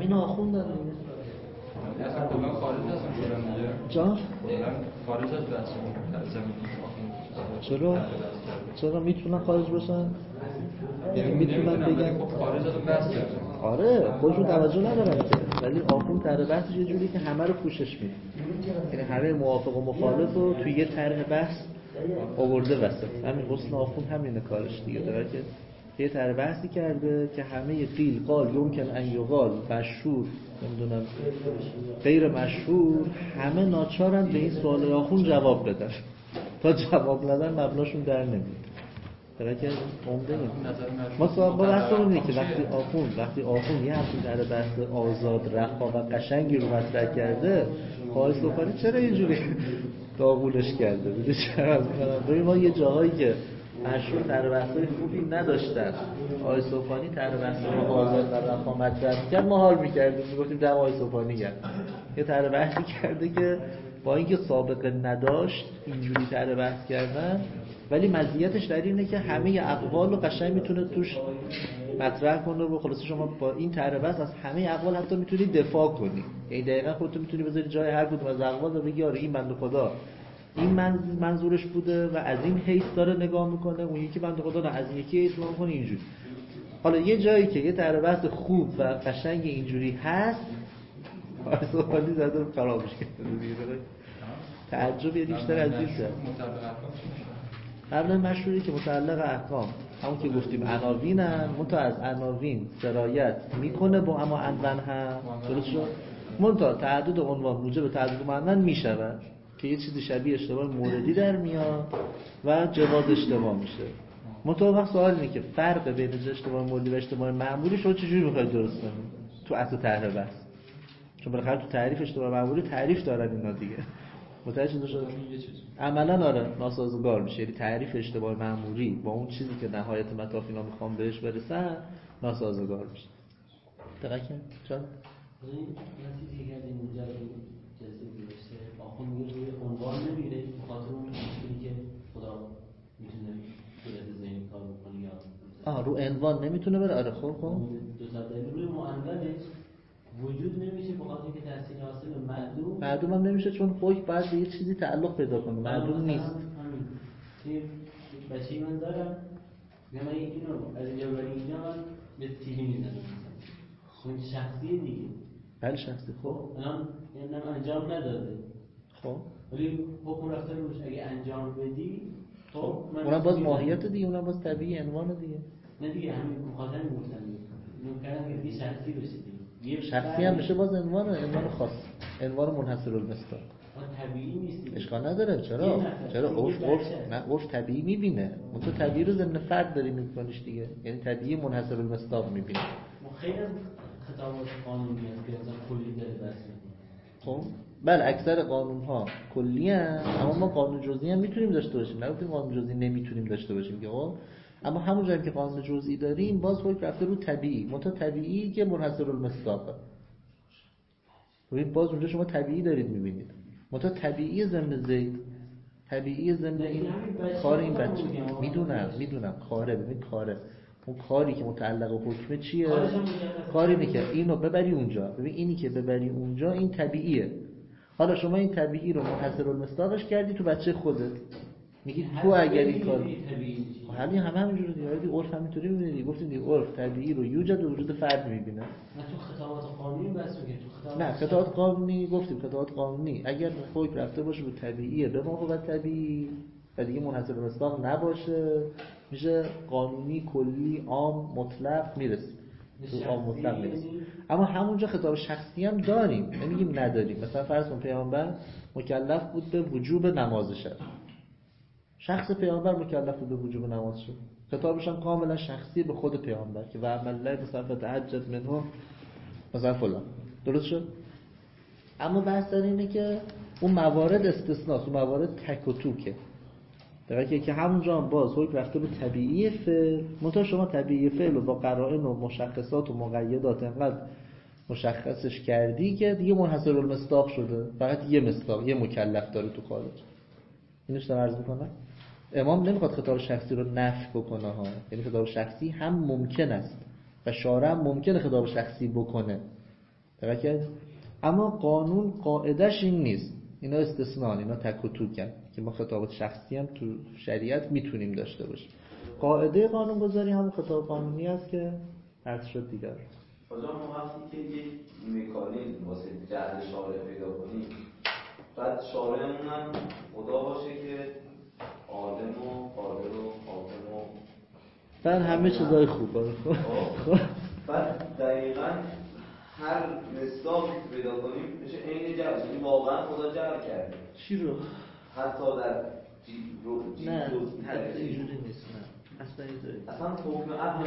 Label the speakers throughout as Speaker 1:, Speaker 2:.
Speaker 1: همین آخوندن
Speaker 2: اصلا کلا خارج هستن شدن دیگه
Speaker 1: جان؟
Speaker 2: کلا خارج از بحث زمین
Speaker 1: چرا میتونن خارج باشن؟ یعنی میتونن بگن
Speaker 2: خارج از بحث کردن.
Speaker 1: آره خودشون توجه ندارن که، ولی آخوند طرح بحثش یه جوری که همه رو پوشش میده، یعنی همه موافق و مخالف رو توی یه طرح بحث آورده وسط. همین حسن آخوند همینه کارش دیگه، داره که یه طرح بحثی کرده که همه قیل قال یمکن ان یقال مشهور نمیدونم غیر مشهور همه ناچارن به این سوال آخوند جواب بدن، تا جواب ندن مبناشون در نمیاد. داره که عمده ما صاحب بحثمون اینه که وقتی آخوند یه همچین طرح بحث آزاد رها و قشنگی رو مطرح کرده، آقای صوفانی چرا اینجوری داغولش کرده؟ ببین چرا ببین ما یه جاهایی که مشهور طرح بحثای خوبی نداشتن، آقای صوفانی طرح بحث رو آزاد و رها مطرح کرد، ما حال می‌کردیم میگفتیم دم آقای صوفانی گرد. یه طرح بحثی کرده که با اینکه سابقه نداشت اینجوری طرح بحث کردن، ولی مزیتش در اینه که همه اقوال رو قشنگ میتونه توش مطرح کنه و خلاص شما با این طرح بحث از همه اقوال حتی میتونی دفاع کنی، یعنی دقیقاً خودت میتونی بذاری جای هر کدوم از اقوال و بگی آره این بنده خدا این منظورش بوده و از این حیث داره نگاه میکنه، اون یکی بنده خدا نه از این یکی حیث نگاه میکنه اینجوری. حالا یه جایی که یه طرح بحث خوب و قشنگ اینجوری هست آسوانی زده رو خرابش کرده دیگه. تعجب یه بیشتر از این شد. قبلا مشهوری که متعلق احکام همون که گفتیم عناوینن، منتها از عناوین سرایت میکنه با اما عنوان هم درست شد، منتها تعدد عنوان موجب تعدد معنی میشود که یه چیزی شبیه اشتباه موردی در میاد و جواز اشتباه میشه. منتها وقت سوال اینه که فرق بین اشتباه موردی و اشتباه معمولی شما چجوری میخواید درست کنید تو اصل طرح بحث؟ چون بالاخره تو تعریف اشتباه معمولی تعریف دارن اینا دیگه. متوجه شد؟ عملاً آره ناسازگار میشه، یعنی تعریف اشتباه معمولی با اون چیزی که نهایت مطاف اینا میخوام بهش برسن ناسازگار میشه. دقیقاً چون
Speaker 3: این چیزی که این اینجا جلسه گذاشته آخون میگه روی عنوان نمیره بخاطر اون چیزی که خدا میتونه صورت ذهنی کار بکنه یا
Speaker 1: رو عنوان نمیتونه بره. آره خب
Speaker 3: دو تا دلیل روی معنونش وجود نمیشه بخاطر اینکه تحصیل حاصل
Speaker 1: معدوم هم نمیشه چون حکم باید به یه چیزی تعلق پیدا کنه، معدوم نیست.
Speaker 3: همین بچه‌ای من دارم میگم اینو از اینجا بری اینجا من به تیلی میزنم اون شخصی دیگه.
Speaker 1: بله شخصی. خب
Speaker 3: الان انجام نداده،
Speaker 1: خب
Speaker 3: ولی حکم رفته روش اگه انجام بدی خب
Speaker 1: اونم باز ماهیت دیگه، اونم باز طبیعی عنوان دیگه.
Speaker 3: نه دیگه همین مخاطر میگفتن ممکنه که شخصی بشه دیگه،
Speaker 1: شخصی هم بشه باز عنوان خاص، عنوان منحصر المصداق.
Speaker 3: طبیعی نیست.
Speaker 1: اشکال نداره. چرا عرف طبیعی میبینه، اون تو طبیعی رو ضمن فرد داری میکنیش دیگه، یعنی طبیعی منحصر المصداق میبینه.
Speaker 3: خیلی از خطابات قانونی هست که مثلا کلی داره بس میکنه.
Speaker 1: خب بله اکثر قانون ها کلی هست، اما ما قانون جزئی هم میتونیم داشته باشیم، نگفتیم قانون جزئی نمیتونیم داشته باشیم که خب، اما همون جایی که قانون جزئی داریم باز حکم رفته رو طبیعی، منتها طبیعی که منحصر المصداقه. ببین باز اونجا شما طبیعی دارید میبینید، منتها طبیعی ضمن زید، طبیعی ضمن این کار این بچه. میدونم کاره. ببین کاره اون کاری که متعلق به حکم چیه؟ کاری اینه که اینو ببری اونجا. ببین اینی که ببری اونجا این طبیعیه. حالا شما این طبیعی رو منحصر المصداقش کردی تو بچه خودت، میگی تو اگر این کار حالی همینجوری دیگه عرف همینطوری می‌بینی. گفتیم دیگه عرف طبیعی رو یوجد و وجود فرد می‌بینه.
Speaker 3: نه تو خطابات قانونی بس میگه تو
Speaker 1: نه خطابات قانونی گفتیم خطابات قانونی اگر حکم رفته باشه به طبیعیه به موقع طبیعی و دیگه منحصر المصداق نباشه میشه قانونی کلی عام مطلق میرسه تو عام مطلق میرسه. اما همونجا خطاب شخصی هم داریم، نمیگیم نداریم. مثلا فرض کن پیامبر مکلف بود به وجوب نماز شب، شخص پیامبر مکلف بود به وجوب نماز شب، خطابش هم کاملا شخصی به خود پیامبر که و عمل الله مثلا فتعجد منه مثلا فلان. درست شد؟ اما بحث در اینه که اون موارد استثناست، اون موارد تک و توکه. درسته که همونجا هم باز حکم رفته به طبیعی فعل، منتها شما طبیعی فعل رو با قرائن و مشخصات و مقیدات انقدر مشخصش کردی که دیگه منحصر المصداق شده، فقط یه مصداق یه مکلف داره تو خارج. اینوش دارم عرض میکنم. امام نمیخواد خطاب شخصی رو نفی بکنه ها، یعنی خطاب شخصی هم ممکن است و شارع هم ممکنه خطاب شخصی بکنه، درکه. اما قانون قاعدش این نیست، اینا استثنان، اینا تک و توکن که ما خطابات شخصی هم تو شریعت میتونیم داشته باشیم. قاعده قانون گذاری هم خطاب قانونی است که عرض شد دیگر.
Speaker 4: حالا ما وقتی که یک مکانیزم واسه جعل شارع پیدا کنیم، بعد شارعمون هم خدا باشه که عالم و قادر و حاکم و
Speaker 1: بعد همه چیزای خوبه.
Speaker 4: بعد دقیقاً هر مصداقی که پیدا کنیم میشه عین جعل، یعنی واقعا خدا جعل کرده.
Speaker 1: چی رو؟
Speaker 4: حتی در
Speaker 1: نه حتی اینجوری نیست. نه اصلا اینجوری
Speaker 4: اصلا حکم عقل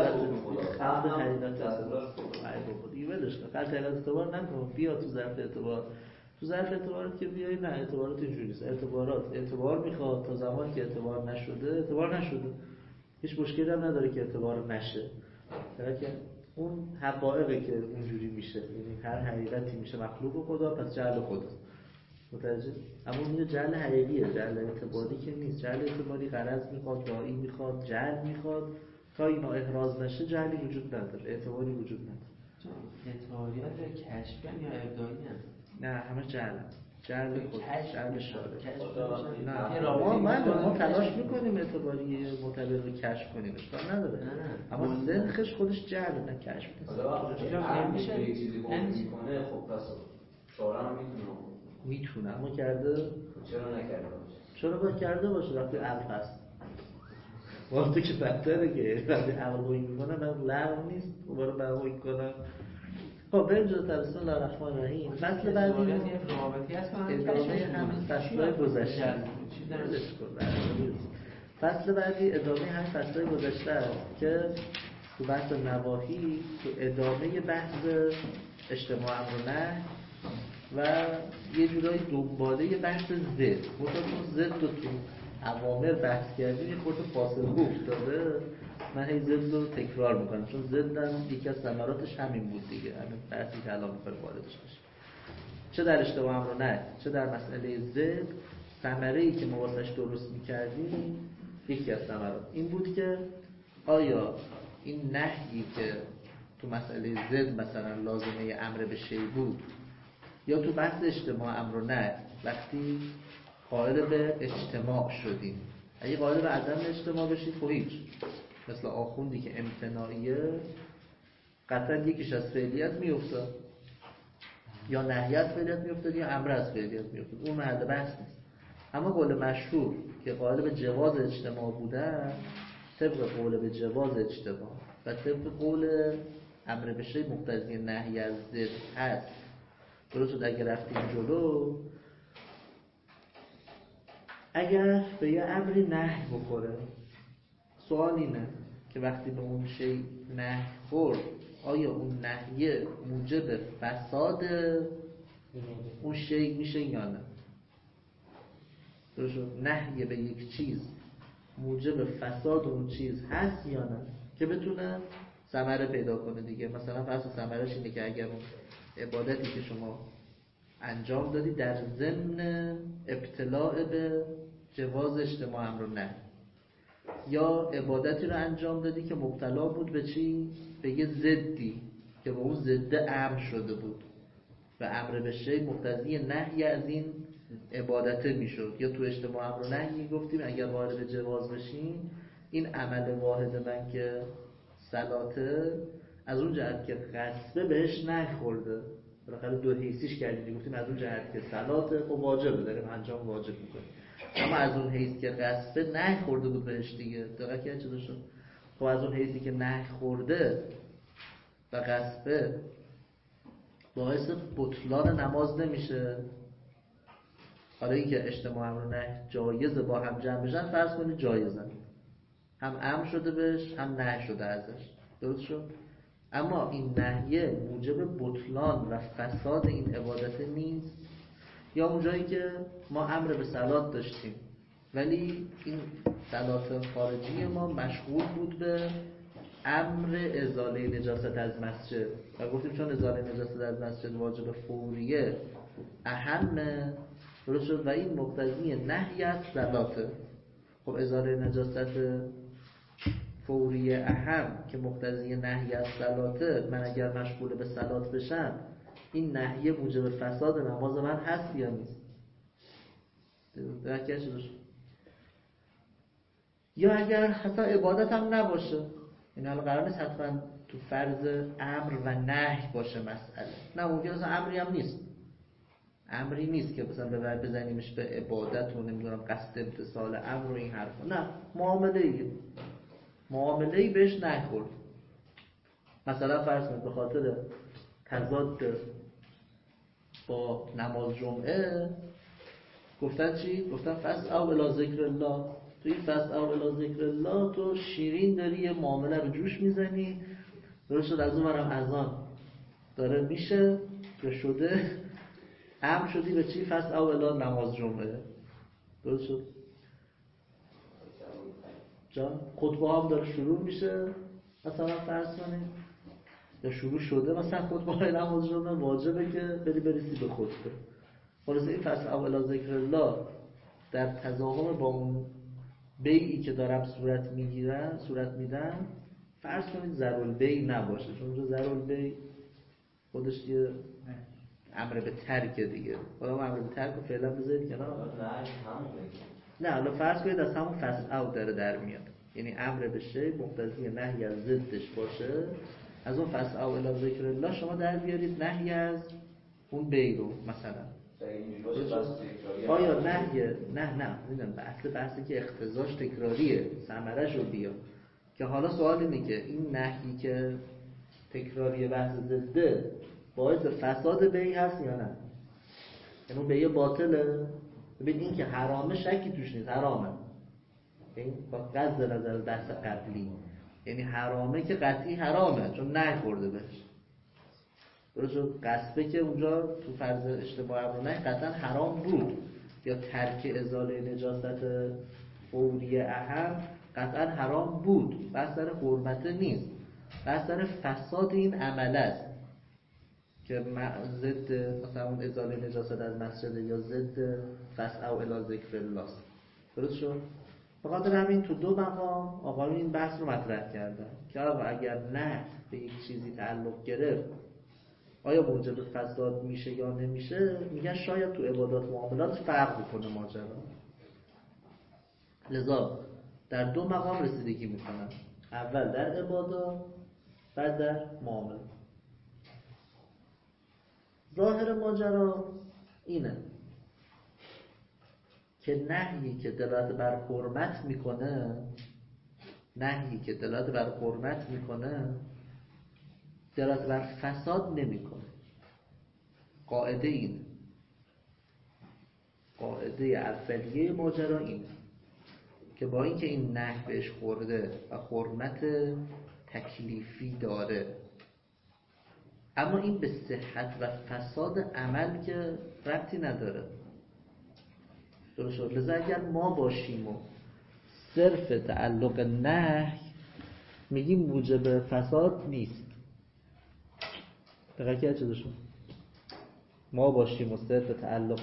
Speaker 1: اعتبار نکن، بیا تو ظرف اعتبار. تو ظرف اعتبارات که بیایی، نه اعتبارات اینجوری نیست. اعتبار میخواد تا زمانی که اعتبار نشده هیچ مشکلی هم نداره که اعتبار نشه. که اون حقایقی که اونجوری میشه، یعنی هر حقیقتی میشه مخلوق خدا، پس جعل خداست. متوجه؟ اما اون جعل حقیقیه، جعل اعتباری که نیست. جعل اعتباری غرض میخواد، داعی میخواد، جعل میخواد. تا اینا احراز نشه جعلی وجود نداره، اعتباری وجود نداره.
Speaker 3: اعتباریات کشفی یا ابداعی هست؟
Speaker 1: نه همه جعل خود، جعل شارع.
Speaker 3: نه
Speaker 1: ما تلاش میکنیم اعتباری معتبر رو کشف کنیم، اشکال نداره. اما سنخش خودش جعل نه کشف نیست.
Speaker 4: حالا میشه یک چیزی حکم میکنه، خب پس شارع هم
Speaker 1: میتونه اما کرده.
Speaker 4: چرا نکرده باشه؟
Speaker 1: چرا باید کرده باشه وقتی عقل هست؟ وقتی که بدتره که وقتی عقل بایی میکنه من لغو نیست دوباره برمایی کنم. خب بریم جلوتر. بسم الله الرحمن الرحیم. فصل بعدی
Speaker 3: رابطی هست
Speaker 1: ادامه همین فصلهای گذشته. فصل بعدی ادامه همین فصلهای گذشته است که تو بحث نواهی، تو ادامه بحث اجتماع امر و نهی و یه جورایی دنباله بحث زد. مطمئن زد رو تو اوامر بحث کردیم، یه خورده فاصله افتاده. من هی زد رو تکرار میکنم چون زد هم یکی از ثمراتش همین بود دیگه، همین بحثی که الان میخوایم واردش بشیم. چه در اجتماع امر و نهی، چه در مسئله زد، ثمره‌ای که ما واسش درست میکردیم یکی از ثمرات این بود که آیا این نهیی که تو مسئله زد مثلا لازمه امر به شی بود، یا تو بحث اجتماع امر و نهی وقتی قائل به اجتماع شدیم، اگه قائل به عدم اجتماع بشید خب هیچ، مثل آخوندی که امتناعیه قطعا یکیش از فعلیت میافتاد، یا نهی از فعلیت میافتاد یا امر از فعلیت میافتاد، اون محل بحث نیست. اما قول مشهور که قائل به جواز اجتماع بودن، طبق قول به جواز اجتماع و طبق قول امر به شی مقتضی نهی از ضد هست. درست اگر رفتیم جلو، اگر به یه امری نهی بخوره، سوال اینه که وقتی به اون شی نهی خورد، آیا اون نهی موجب فساد اون شی میشه یا نه؟ درست نهی به یک چیز موجب فساد اون چیز هست یا نه که بتونه ثمره پیدا کنه دیگه. مثلا فرض ثمرش اینه که اگر اون عبادتی که شما انجام دادی در ضمن ابتلاء به جواز اجتماع امر و نهی، یا عبادتی رو انجام دادی که مبتلا بود به چی؟ به یه ضدی که با اون ضد امر شده بود و امر به شی مقتضی نهی از این عبادته میشد. یا تو اجتماع امر و نهی گفتیم اگر وارد جواز بشین، این عمل واحد من که صلاته، از اون جهت که قصبه بهش نهی خورده، بالاخره دو حیثیش کردیم، گفتیم از اون جهت که صلاته خب واجبه، داریم انجام واجب میکنیم، اما از اون حیث که قصبه نهی خورده بود بهش دیگه. دقیقا که چه شد؟ خب از اون حیثی که نهی خورده و قصبه باعث بطلان نماز نمیشه. حالا این که اجتماع امر و نهی جایزه با هم جمع بشن، فرض کنید جایزن، هم امر شده بهش هم نهی شده ازش، درست شد؟ اما این نهیه موجب بطلان و فساد این عبادت نیست. یا اونجایی که ما امر به صلات داشتیم ولی این صلات خارجی ما مشغول بود به امر ازاله نجاست از مسجد و گفتیم چون ازاله نجاست از مسجد واجب فوریه اهمه، درست شد؟ و این مقتضی نهی از صلاته. خب ازاله نجاست فوریه اهم که مقتضی نهی از صلاته، من اگر مشغول به صلات بشم این نهیه موجب فساد نماز من هست یا نیست؟ درکش داشت. یا اگر حتی عبادت هم نباشه، این حالا قرار نیست حتما تو فرض امر و نهی باشه مسئله، نه ممکنه اصلا امری هم نیست، امری نیست که مثلا بزنیمش به عبادت و نمیدونم قصد امتثال امر و این حرفا، نه معامله‌ای بهش نهی خورد. مثلا فرض کنید به خاطر تضاد با نماز جمعه گفتن چی؟ گفتن فاسعوا الی ذکر الله. توی فاسعوا الی ذکر الله تو شیرین داری یه معامله رو جوش میزنی، درست شد، از اون برم اذان داره میشه یا شده، امر شدی به چی؟ فاسعوا الی نماز جمعه. درست شد جان؟ خطبه هم داره شروع میشه مثلا فرض کنید، یا شروع شده مثلا خطبه های نماز جمعه، واجبه که بریسی به خطبه. خلاصه این فاسعوا الی ذکر الله در تضاهم با اون بیعی که دارم صورت میدن، فرض کنید ضرورالبیع نباشه، چون اونجا ضرورالبیع خودش یه امر به ترک دیگه، حالا امر به ترک رو فعلا بذارید کنار. نه حالا فرض کنید از همون فاسعوا داره در میاد، یعنی امر به شی مقتضی نهی از ضدش باشه، از اون فاسعوا الی ذکر الله شما در بیارید نهی از اون بیع رو مثلا. آیا نه میدونم بحثی که اقتضاش تکراریه، ثمرش رو بیا، که حالا سوال اینه که این نهی که تکراریه بحث ضده باعث فساد بیع هست یا نه؟ یعنی بیع باطله. ببین این که حرامه شکی توش نیست، حرامه، این با قصد نظر بحث قبلی، یعنی حرامه که قطعی حرامه چون نهی خورده بهش. درست شد؟ قصبه که اونجا تو فرض اشتباه امر و نهی قطعا حرام بود، یا ترک ازاله نجاست فوری اهم قطعا حرام بود، بحث در حرمت نیست، بحث در فساد این عمل است که ضد مثلا اون ازاله نجاست از مسجد یا ضد فاسعوا الی ذکر الله. درست شد؟ بخاطر همین تو دو مقام آقایون این بحث رو مطرح کردن که آقا اگر نه به یک چیزی تعلق گرفت آیا موجب فساد میشه یا نمیشه، میگن شاید تو عبادات معاملات فرق بکنه ماجرا، لذا در دو مقام رسیدگی میکنن، اول در عبادات بعد در معاملات. ظاهر ماجرا اینه که نهیی که دلالت بر حرمت میکنه دلالت بر فساد نمیکنه. قاعده این، قاعده اولیه ماجرا این که با اینکه این نهی بهش خورده و حرمت تکلیفی داره، اما این به صحت و فساد عمل که ربطی نداره. درست شد؟ لذا اگر ما باشیم و صرف تعلق نهی میگیم موجب فساد نیست. دقیقه که چه شد؟ ما باشیم و صرف تعلق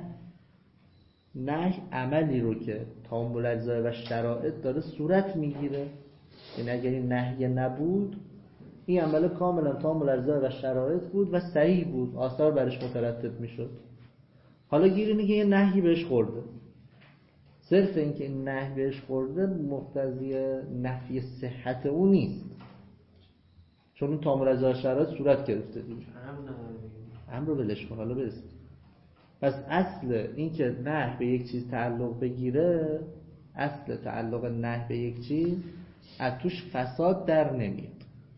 Speaker 1: نهی عملی رو که تامل اجزا و شرایط داره صورت میگیره، یعنی اگر این نهی نبود این عمل کاملا تامل اجزا و شرایط بود و صحیح بود، آثار برش مترتب میشد. حالا گیر اینه که یه نهی بهش خورده، صرف اینکه این نهی بهش خورده مقتضی نفی صحت اون نیست، چون اون تامل اجزا و شرایط صورت گرفته دیگه. امر رو بلش کن، حالا برسیم. پس اصل این که نهی به یک چیز تعلق بگیره، اصل تعلق نهی به یک چیز از توش فساد در نمیاد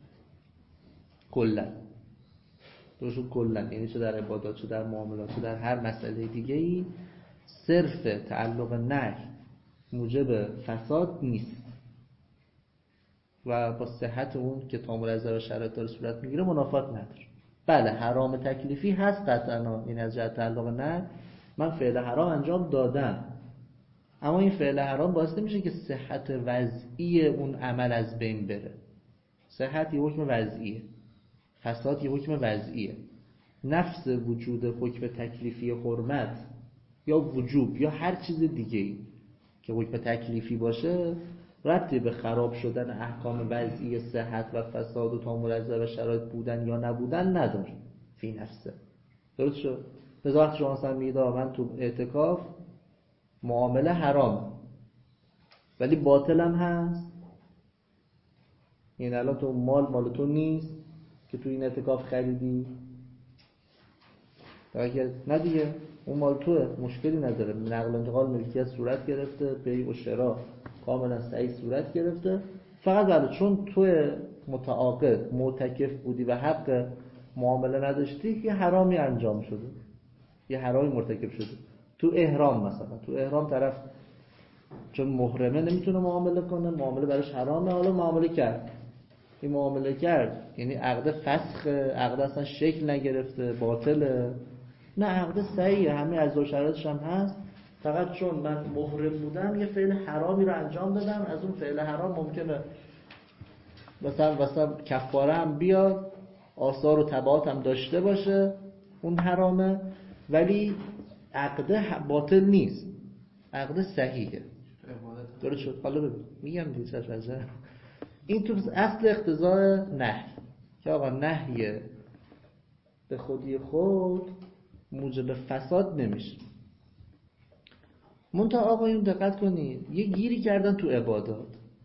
Speaker 1: کلا. درست کلا یعنی چه در عبادات، چه در معاملات، چه در هر مسئله دیگه‌ای صرف تعلق نهی موجب فساد نیست و با صحت اون که تامل اجزا و شرایط داره صورت میگیره منافات نداره. بله حرام تکلیفی هست قطعا، این از جهت تعلق نهی من فعل حرام انجام دادم، اما این فعل حرام باعث نمیشه که صحت وضعی اون عمل از بین بره. صحت یه حکم وضعیه، فساد یه حکم وضعیه. نفس وجود حکم تکلیفی حرمت یا وجوب یا هر چیز دیگه‌ای که حکم تکلیفی باشه ربطی به خراب شدن احکام وضعی صحت و فساد و تامل اجزا و شرایط بودن یا نبودن نداره. فی نفسه. درست شد؟ لذا وقتی شما مثلا میگید من تو اعتکاف معامله حرام ولی باطل هم هست، یعنی الان تو مال تو نیست که تو این اعتکاف خریدی، نه دیگه اون مال توه، مشکلی نداره، نقل و انتقال ملکیت صورت گرفته، بیع و شراء کاملا صحیح صورت گرفته، فقط بله چون تو متعاقد معتکف بودی و حق معامله نداشتی یه حرامی انجام شده، یه حرامی مرتکب شده. تو احرام مثلا، تو احرام طرف چون محرمه نمیتونه معامله کنه، معامله براش حرامه، حالا معامله کرد، این معامله کرد یعنی عقد فسخ، عقد اصلا شکل نگرفته، باطله، نه عقد صحیحه، همه از دو شرایطش هم هست، فقط چون من محرم بودم یه فعل حرامی رو انجام دادم، از اون فعل حرام ممکنه مثلا کفاره هم بیاد، آثار و تبعات هم داشته باشه اون حرامه، ولی عقد باطل نیست، عقد صحیحه. درست شد؟ حالا ببین میگم دیگه چه این تو اصل اقتضای نهی که آقا نهی به خودی خود موجب فساد نمیشه. منتها آقایون دقت کنید یه گیری کردن تو عبادات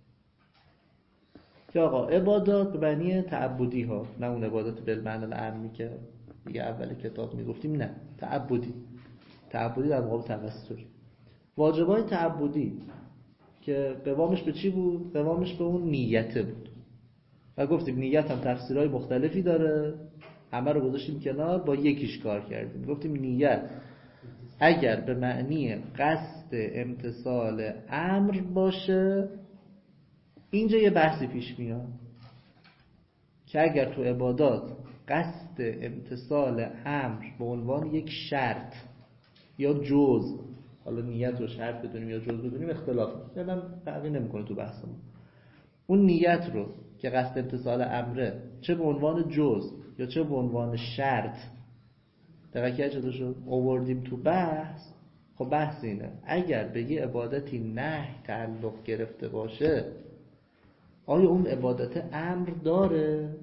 Speaker 1: که آقا عبادات به معنی تعبدی ها، نه اون عبادات بالمعنی العامی که دیگه اول کتاب میگفتیم، نه تعبدی در مقابل توسلی. واجبای تعبدی که قوامش به چی بود؟ قوامش به اون نیته بود و گفتیم نیت هم تفسیرهای مختلفی داره، همه رو گذاشتیم کنار، با یکیش کار کردیم. گفتیم نیت اگر به معنی قصد امتثال امر باشه، اینجا یه بحثی پیش میاد که اگر تو عبادات قصد امتثال امر به عنوان یک شرط یا جزء، حالا نیت رو شرط بدونیم یا جزء بدونیم اختلاف یادم فرقی نمیکنه تو بحثمون، اون نیت رو که قصد امتثال امره چه به عنوان جزء یا چه به عنوان شرط دقیقه چطور شد آوردیم تو بحث. خب بحث اینه اگر به یه عبادتی نهی تعلق گرفته باشه، آیا اون عبادت امر داره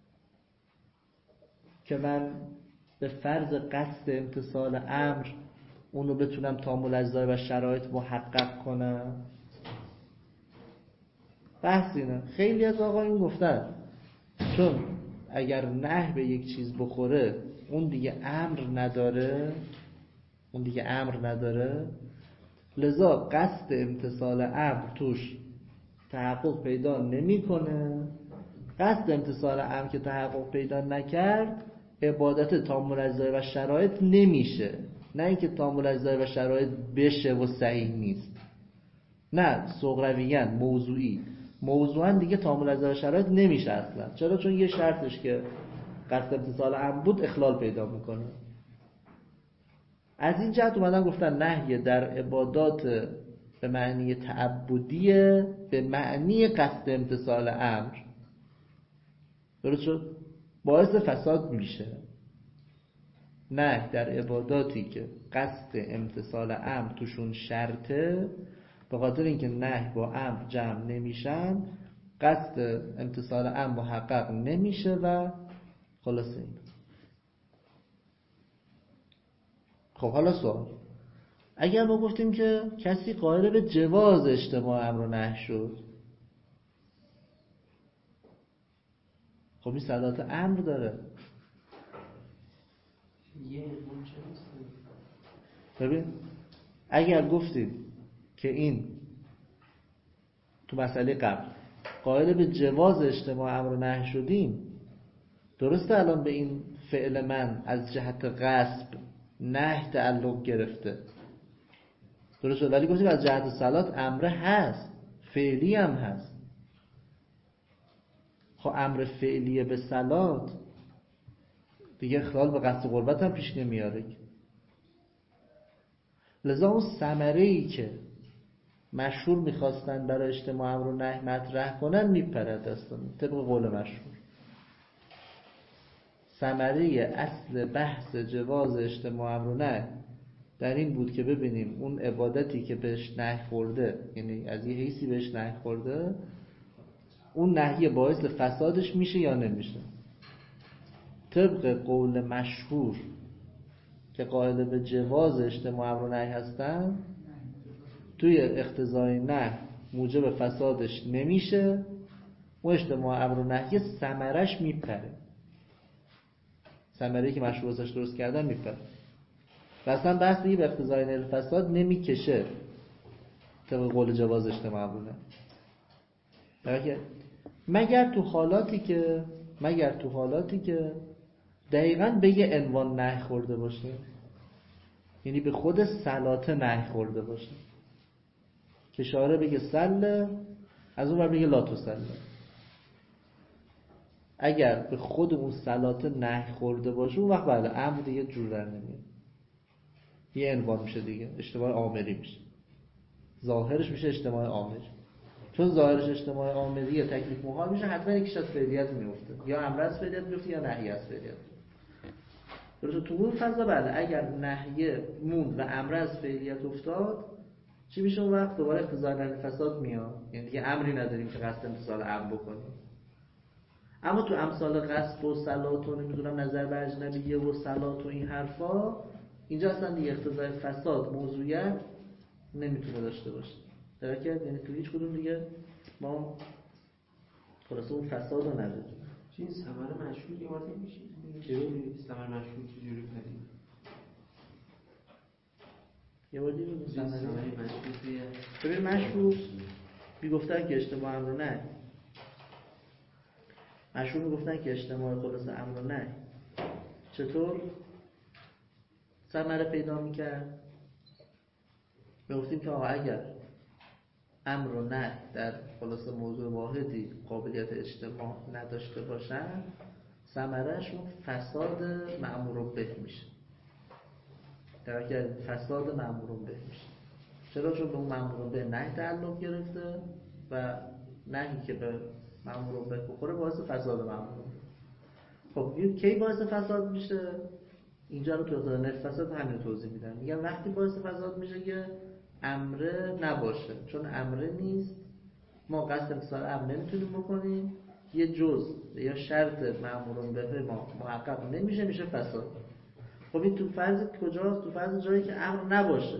Speaker 1: که من به فرض قصد امتثال امر اونو بتونم تامل اجزای و شرایط محقق کنم؟ بحث اینه. خیلی از آقایون گفتن چون اگر نهی به یک چیز بخوره اون دیگه امر نداره، لذا قصد امتثال امر توش تحقق پیدا نمیکنه. قصد امتثال امر که تحقق پیدا نکرد عبادت تامل اجزای و شرایط نمیشه، نه اینکه تامل اجزای و شرایط بشه و صحیح نیست، نه صغرویاً موضوعاً دیگه تامل اجزای و شرایط نمیشه اصلا. چرا؟ چون یه شرطش که قصد امتثال امر بود اخلال پیدا میکنه. از این جهت اومدن گفتن نهی در عبادات به معنی تعبدیه به معنی قصد امتثال امر، درست شد؟ باعث فساد میشه. نهی در عباداتی که قصد امتثال امر توشون شرطه، به خاطر اینکه نهی با امر جمع نمیشن قصد امتثال امر محقق نمیشه و خلاصه این. خب حالا سوال، اگر ما گفتیم که کسی قائل به جواز اجتماع امر و نهی شد، خب این صدات امر داره. ببین اگر گفتیم که این تو مسئله قبل قائل به جواز اجتماع امر و نهی شدیم، درسته الان به این فعل من از جهت غصب نهی تعلق گرفته، درست شد، ولی گفتیم از جهت صلات امر هست، فعلی هم هست. خب امر فعلی به صلات دیگه اخلال به قصد قربت هم پیش نمیاره. لذا اون ثمره‌ای که مشهور میخواستن برای اجتماع امر و نهی مطرح کنن میپرد اصلا طبق قول مشهور. ثمره اصل بحث جواز اجتماع امر و نهی در این بود که ببینیم اون عبادتی که بهش نهی خورده، یعنی از یه حیثی بهش نهی خورده، اون نهی باعث فسادش میشه یا نمیشه. طبق قول مشهور که قائل به جواز اجتماع امر و نهی هستن، توی اقتضای نهی موجب فسادش نمیشه و اجتماع امر و نهی ثمرش میپره، ثمره‌ای که مشروع ازش درست کردن میپره و اصلا بحث دیگه به اقتضای نهی فساد نمیکشه طبق قول جواز اجتماع امر و نهی. مگر تو حالاتی که دقیقاً به یه عنوان نهی خورده باشه، یعنی به خود صلات نهی خورده باشه که شارع بگه سله، از اون بر بگه لا تسله. اگر به خود اون صلات نهی خورده باشه اون وقت بله امر دیگه جور در نمیاد، یه عنوان میشه دیگه، اجتماع آمری میشه، ظاهرش میشه اجتماع آمری. چون ظاهرش اجتماع آمری تکلیف محال میشه، حتما یکیش از فعلیت میفته، یا امر از فعلیت میفته یا نهی از فعلیت. درسته تو اون فضا بله اگر نهی موند و امر از فعلیت افتاد چی میشه اون وقت؟ دوباره اقتضای نهی فساد میاد، یعنی دیگه امری نداریم که قصد امتثال امر بکنیم. اما تو امثال قصب و صلات و نمیدونم نظر به اجنبیه و صلات و این حرفا، اینجا اصلا دیگه اقتضای فساد موضوعیت نمیتونه داشته باشه. درکت؟ یعنی تو هیچ کدوم دیگه ما خلاصه اون فساد رو نداریم.
Speaker 3: این ثمر مشهور یه وقتی میشه ثمر مشهور چجوری پدید؟
Speaker 1: یه وقتی بگیم ثمر
Speaker 3: مشهور
Speaker 1: ببین مشهور میگفتن که اجتماع امر و نهی، مشهور میگفتن که اجتماع خلاصه امر و نهی چطور ثمره پیدا میکرد؟ میگفتیم که اگر امر و نهی در خلاصه موضوع واحدی قابلیت اجتماع نداشته باشن، ثمره‌اش اون فساد مأمور به میشه. در فساد مأمور به میشه. چرا؟ چون به اون مأمور به نهی تعلق گرفته و نهی که به مأمور به بخوره باعث فساد مأمور. خب کی باعث فساد میشه؟ اینجا رو تو اقتضای نهی فساد همین توضیح میدن. میگن وقتی باعث فساد میشه که امره نباشه، چون امره نیست ما قصد امتثال امر نمیتونیم بکنیم، یه جزء یا شرط مأمور به ما محقق نمیشه، میشه فساد. خب این تو فرض کجاست؟ تو فرض جایی که امر نباشه.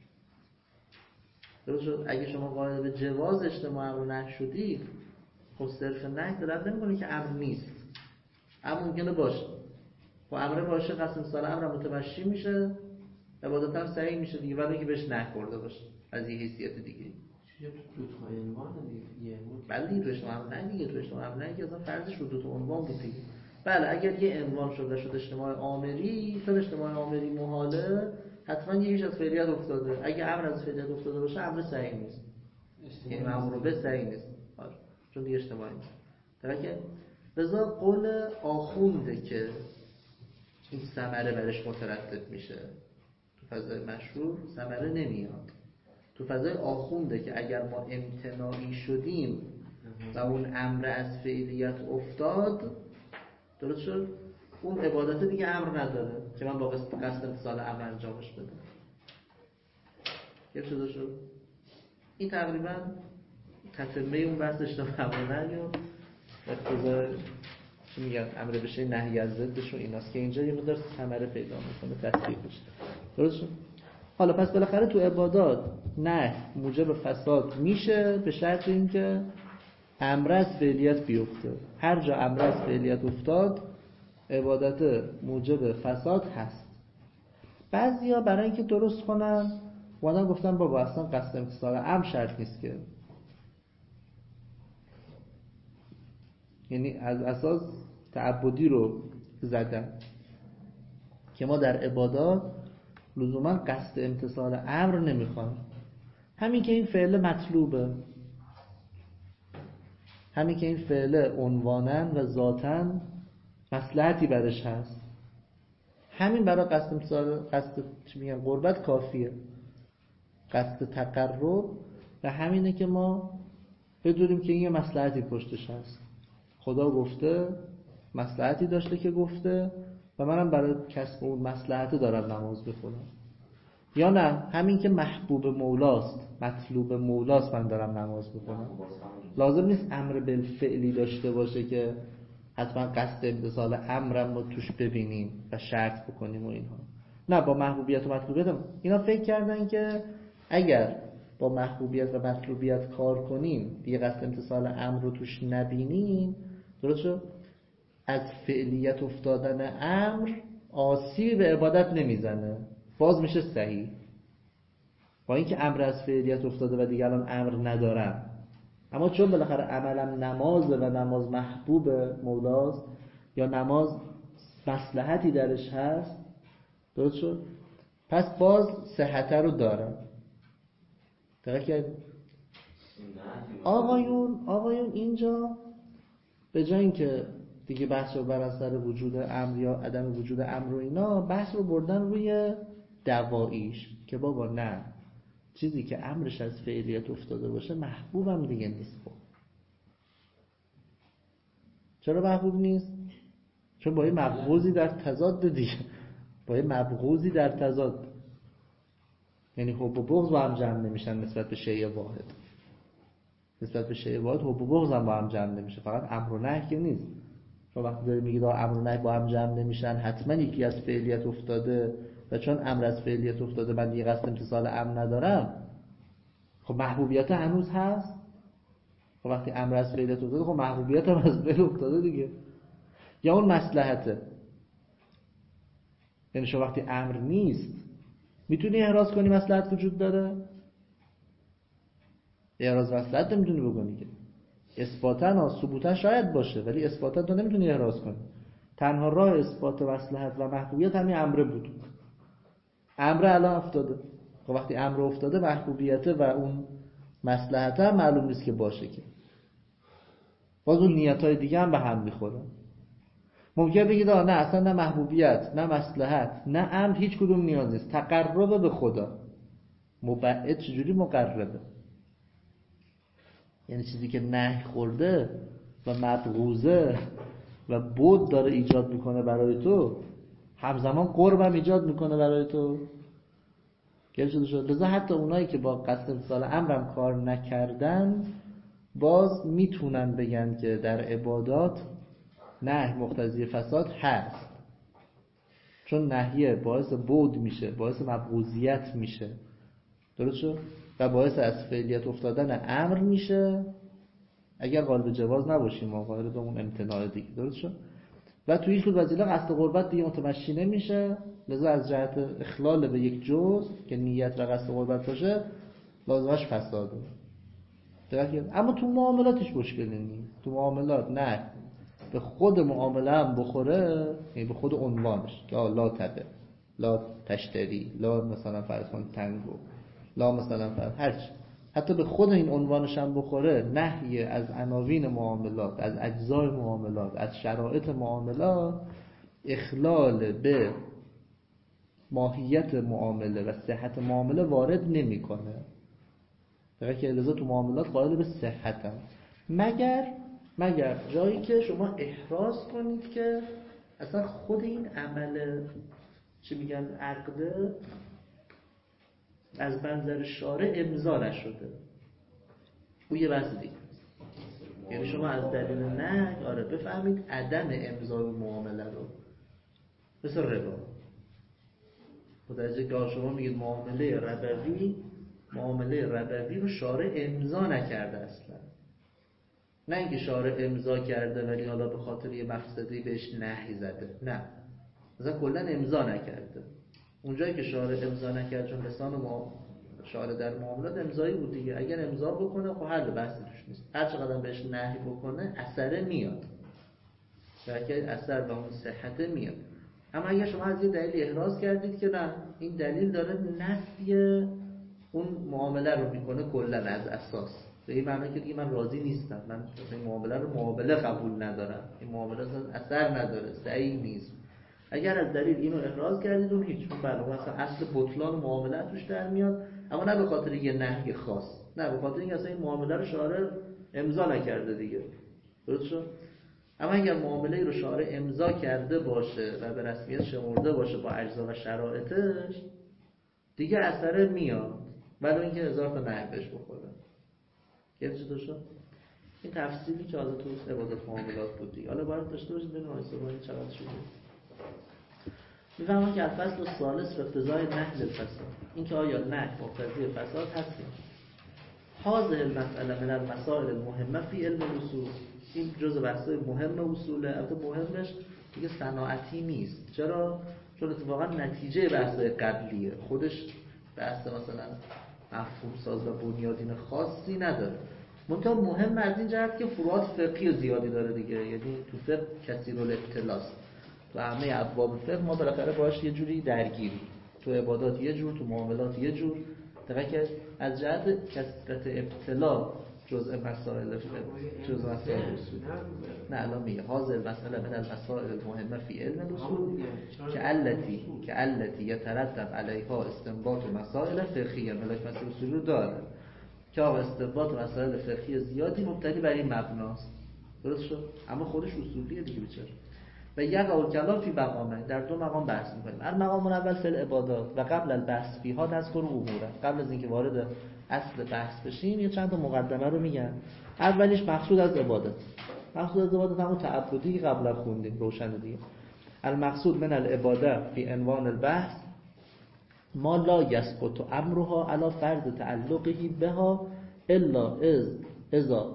Speaker 1: درست شد؟ اگه شما قائل به جواز اجتماع امر و نهی شدید، خب صرف نهی دلالت نمیکنه که امر نیست، امر ممکنه باشه. خب امر باشه قصد امتثال امر متمشی میشه، عبادت هم صحیح میشه دیگه، ولی اینکه بهش نهی خورده باشه از یه حیثیت دیگه.
Speaker 3: چه دو تا عنوان دیگه؟
Speaker 1: بله دیگه تو اجتماع امر نهی دیگه، تو اجتماع امر نهی که اصلا فرضش رو دو تا عنوان بود دیگه. بله اگر یه عنوان شد اجتماع آمری، چون اجتماع آمری محاله، حتما یکیش از فعلیت افتاده. اگه امر از فعلیت افتاده باشه امر صحیح نیست، یعنی مأمور به صحیح نیست، چون دیگه اجتماعی نیست. درکه لذا قول آخونده که این ثمره برش مترتب میشه، تو فضای مشروع ثمره نمیاد. تو فضای آخونده که اگر ما امتناعی شدیم و اون امر از فعلیت افتاد، درست شد؟ اون عبادت دیگه امر نداره که من با قصد امتثال امر انجامش بدم. یک شده شد؟ این تقریبا تتمه اون بحث اجتماع امر نهی و اقتضای چی میگن امر بشه نهی از ضدش و ایناست که اینجا یه مقدار ثمره پیدا میکنه، تصدیق بشه. درست شد؟ حالا پس بالاخره تو عبادات نهی موجب فساد میشه به شرط اینکه امر از فعلیت بیفته. هر جا امر از فعلیت افتاد عبادت موجب فساد هست. بعضیا برای اینکه درست کنن اومدن گفتن بابا اصلا قصد امتثال امر شرط نیست که، یعنی از اساس تعبدی رو زدن که ما در عبادات لزوما قصد امتثال امر نمیخوایم، همین که این فعل مطلوبه، همین که این فعل عنواناً و ذاتاً مصلحتی برش هست، همین برای قصد امتثال قصد چی میگن قربت کافیه، قصد تقرب، و همینه که ما بدونیم که این یه مصلحتی پشتش هست، خدا گفته مصلحتی داشته که گفته و منم برای کسب اون مصلحت دارم نماز بخونم. یا نه همین که محبوب مولاست، مطلوب مولاست من دارم نماز بخونم. لازم نیست امر بالفعلی داشته باشه که حتما قصد امتثال امرم رو توش ببینیم و شرط بکنیم و اینها. نه، با محبوبیت و مطلوبیت اینا فکر کردن که اگر با محبوبیت و مطلوبیت کار کنیم دیگه قصد امتثال امر رو توش نبینیم، درست شد؟ از فعلیت افتادن امر آسیبی به عبادت نمیزنه، باز میشه صحیح. با اینکه امر از فعلیت افتاده و دیگه الان امر ندارم، اما چون بالاخره عملم نمازه و نماز محبوب مولاست یا نماز مصلحتی درش هست، درست شد؟ پس باز صحت رو دارم. دقیق کردیم؟ آقایون اینجا به جای اینکه دیگه بحث رو بر اثر وجود امر یا عدم وجود امر و اینا، بحث رو بردن روی دواییش که بابا نه، چیزی که امرش از فعلیت افتاده باشه محبوبم دیگه نیست. چرا محبوب نیست؟ چون با یه مبغوضی در تضاد دیگه، با یه مبغوضی در تضاد، یعنی حب و بغض با هم جمع نمیشن نسبت به شیء واحد. نسبت به شیء واحد حب و بغض هم با هم جمع نمیشه، فقط امر و نهی که نیست. چون وقتی داری میگی امر و نهی با هم جمع نمیشن، حتما یکی از فعلیت افتاده و چون امر از فعلیت افتاده من دیگه قصد امتثال امر ندارم، خب محبوبیت هنوز هست. خب وقتی امر از فعلیت افتاده، خب محبوبیت هم از فعل افتاده دیگه. یا اون مصلحته، یعنی شما وقتی امر نیست میتونی احراز کنی مصلحت وجود داره؟ احراز مصلحت نمیتونی بکنی که. اثباتاً ثبوتاً شاید باشه، ولی اثباتاً تو نمیتونی احراز کنی. تنها راه اثبات مصلحت و محبوبیت همین امر بود. امر الان افتاده، خب وقتی امر افتاده محبوبیت و اون مصلحت هم معلوم نیست که باشه که. باز اون نیت‌های دیگه هم به هم میخوره. ممکنه بگید نه اصلا نه محبوبیت نه مصلحت نه امر، هیچ کدوم نیاز نیست، تقرب به خدا. مبعد چجوری مقربه؟ یعنی چیزی که نهی خورده و مبغوضه و بود داره ایجاد میکنه برای تو، همزمان قرب هم ایجاد میکنه برای تو. لذا حتی اونایی که با قصد امتثال امرم کار نکردن باز میتونن بگن که در عبادات نهی مقتضی فساد هست، چون نهیه باعث بود میشه، باعث مبغوضیت میشه، درست شد؟ و باعث از فعلیت افتادن امر میشه اگر قالب جواز نباشیم ما قالب اون امتناع دیگه، درست شد؟ و توی هیچ وسیله قصد قربت دیگه متمشی نمیشه. لذا از جهت اخلال به یک جزء که نیت و قصد قربت باشه لازمش فساده. اما تو معاملاتش مشکلی نیست. تو معاملات نه به خود معامله هم بخوره، یعنی به خود عنوانش که لا تبع، لا تشتری، لا مثلا فرض کن تنگو، لا مثلا فرض هرچی، حتی به خود این عنوانش هم بخوره، نهی از عناوین معاملات، از اجزای معاملات، از شرایط معاملات، اخلال به ماهیت معامله و صحت معامله وارد نمیکنه. دقیقه که لذا تو معاملات قائل به صحت هم، مگر جایی که شما احراز کنید که اصلا خود این عمل چی میگن عقده از منظر شارع امضا نشده. او یه بحث دیگه. یعنی شما از دلیل نه بفهمید عدم امضای معامله رو، مثل ربا. متوجه که شما میگید معامله ربوی رو شارع امضا نکرده اصلا. نه اینکه شارع امضا کرده ولی حالا به خاطر یه مقصدی بهش نهی زده، نه، مثلا کلا امضا نکرده. اونجایی که شارع امضا نکرد چون لسان ما شارع در معاملات امضایی بود دیگه، اگر امضا بکنه خب حل بحثی توش نیست. هر چقدر بهش نهی بکنه اثر میاد، شاید اثر و اون صحت میاد. اما اگر شما از یه دلیل احراز کردید که نه این دلیل داره نفی اون معامله رو میکنه کلا از اساس، به این معنی که دیگه من راضی نیستم، من این معامله رو معامله قبول ندارم، این معامله اثر نداره، صحیح نیست. اگر از دلیل اینو احراز کردید اون هیچ، اون بله مثلا اصل بطلان معامله توش در میاد، اما نه به خاطر یه نهی خاص، نه به خاطر اینکه اصلا این معامله رو شارع امضا نکرده دیگه، درست شد؟ اما اگر معامله رو شارع امضا کرده باشه و به رسمیت شمرده باشه با اجزا و شرایطش، دیگه اثر میاد، ولی اینکه هزار تا نهی بهش بخوره. چطور شد؟ این تفصیلی که حالا تو عبادات معاملات بود دیگه. حالا باید داشته باشید ببینید آیه چقدر شده. میفهمم که الفصل الثالث به اقتضای نهی الفساد، این که آیا نهی مقتضی فساد هست. هذه المسئله من المسائل المهمه فی علم الاصول، این جزء بحث‌های مهم اصوله. البته مهمش دیگه صناعتی نیست. چرا؟ چون اتفاقا نتیجه بحث‌های قبلیه، خودش بحث مثلا مفهوم ساز و بنیادین خاصی نداره. منتها مهم از این جهت که فروعات فقهی زیادی داره دیگه، یعنی تو فقه کثیر الابتلاء و همه ابواب فقه ما بالاخره باهاش یه جوری درگیریم. تو عبادات یه جور، تو معاملات یه جور. دقیقاً از جهت کثرت ابتلا جزء مسائل اصول. نه الان میگه هذه المسئله من المسائل المهمه فی علم الاصول که التي يترتب علیها استنباط مسائل فقهیه. ملاک مسائل اصولی رو داره که آقا استنباط مسائل فقهی زیادی مبتنی بر این مبناست. درست شد؟ اما خودش اصولیه دیگه بیچاره. و یقع کلام فی مقامه، در دو مقام بحث می‌کنیم. المقام الاول فی العبادات و قبل البحث فیها نذکر امور. قبل از اینکه وارد اصل بحث بشیم یه چند تا مقدمه رو میگم. اولیش مقصود از عبادت. مقصود از عبادت همون تعبدی که قبلا خوندیم روشن دیگه. المقصود من العباده فی عنوان البحث ما لا یسقط امرها علی فرض تعلقه بها الا اذا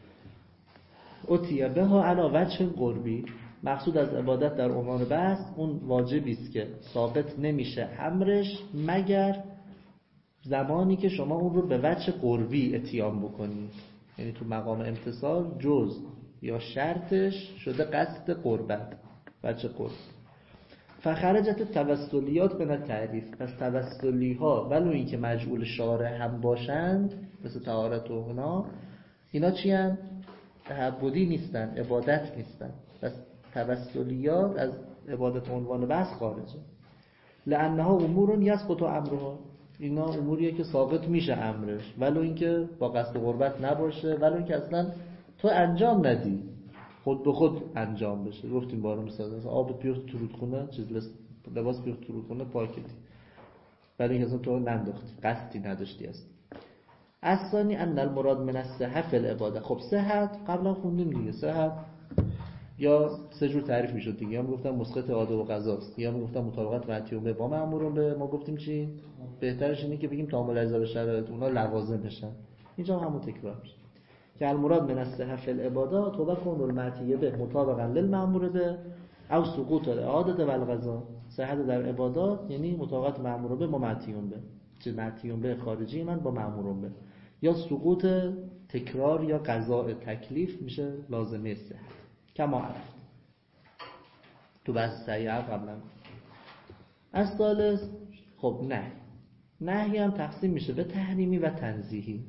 Speaker 1: اتي بها علی وجه قربی. مقصود از عبادت در عنوان بحث اون واجبی است که ثابت نمیشه امرش مگر زمانی که شما اون رو به وجه قربی اتیان بکنید. یعنی تو مقام امتصال جز یا شرطش شده قصد قربت، وجه قرب. فخرجت توسلیات من التعریف، پس توسلی ها ولو این که مجعول شارع هم باشند مثل طهارت و اینا چی هستند؟ تعبدی نیستن، عبادت نیستن. پس توسلیات از عبادت عنوان بحث خارجه. لانها امور یسقط امرها، اینا اموریه که ساقط میشه امرش ولو اینکه با قصد قربت نباشه، ولو اینکه اصلا تو انجام ندی، خود به خود انجام بشه. گفتیم بارو مثلا آب بیفت تو رودخونه، لباس بیفت تو رودخونه پاکتی، ولی اینکه اصلا تو ننداختی، قصدی نداشتی است. اصلا ان المراد من الصحه فی العباده. خب صحت قبلا خوندیم دیگه. صحت یا سه جور تعریف میشد دیگه، یا میگفتن مسقط عاده و قضاست، یا میگفتن مطابقت معتیون به با مأمورون به. ما گفتیم چی؟ بهترش اینه که بگیم تعامل اجزا به شرایط اونا لوازم بشن. اینجا همون تکرار میشه که المراد من الصحه فی العباده تو بکن المعتیه به مطابقا للمأمور به او سقوط الاعاده و القضا. صحت در عبادات یعنی مطابقت مأمور به با معتیون به، چه معتیون به خارجی من با مأمورون به، یا سقوط تکرار یا قضاء تکلیف میشه لازمه صحت. کما عرفت تو بحث سعیه قبلا. از ثالث خب نهی هم تقسیم میشه به تحریمی و تنزیهی.